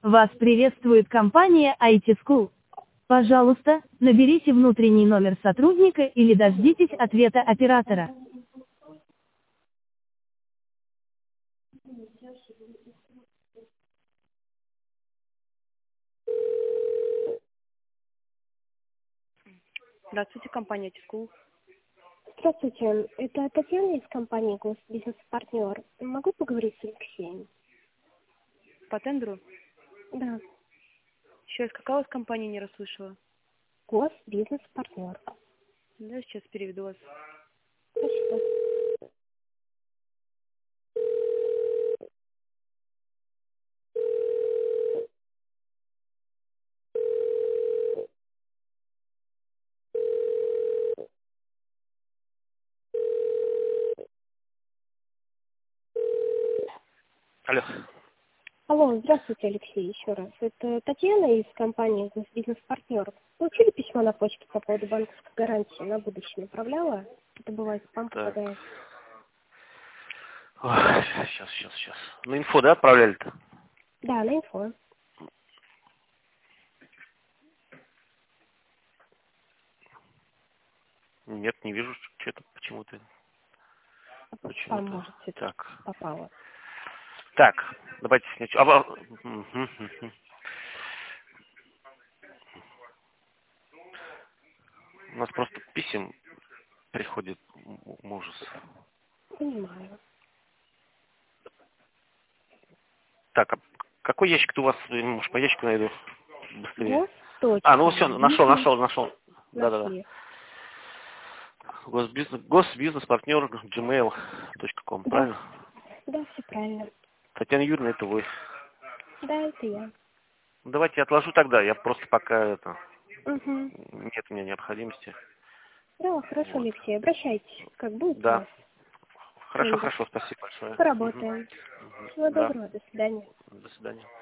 Вас приветствует компания IT School. Пожалуйста, наберите внутренний номер сотрудника или дождитесь ответа оператора. Здравствуйте, компания IT School. Здравствуйте, это Татьяна из компании «Госбизнес-партнер». Могу поговорить с Алексеем? По тендеру? Да, Еще из какая у вас компания, не расслышала? «Госбизнес-партнер». Да, сейчас переведу вас. Спасибо. Алло. Алло, здравствуйте, Алексей, еще раз. Это Татьяна из компании «Госбизнес-партнер». Получили письмо на почту по поводу банковской гарантии на будущее? Направляла? Это бывает, спам Так. попадает. Ой, сейчас. На инфо, да, отправляли-то? Да, на инфо. Нет, не вижу, что-то почему-то. Спам, может, все-таки Так. попало. Так, давайте сначала. У нас просто писем приходит ужас. Понимаю. Так, а какой ящик у вас? Может, по ящику найду быстрее. Ну все, Госбизнес. нашел. Да. Нашли. Госбизнес-партнер gmail.com, Да, правильно? да, все правильно. Татьяна Юрьевна, это вы. Да, это я. Давайте я отложу тогда, я просто пока Угу. нет у меня необходимости. Да, хорошо, Вот. Алексей, обращайтесь, как будет у Да. вас Хорошо, тендер. спасибо большое. Поработаем. Всего Да, доброго, до свидания. до свидания.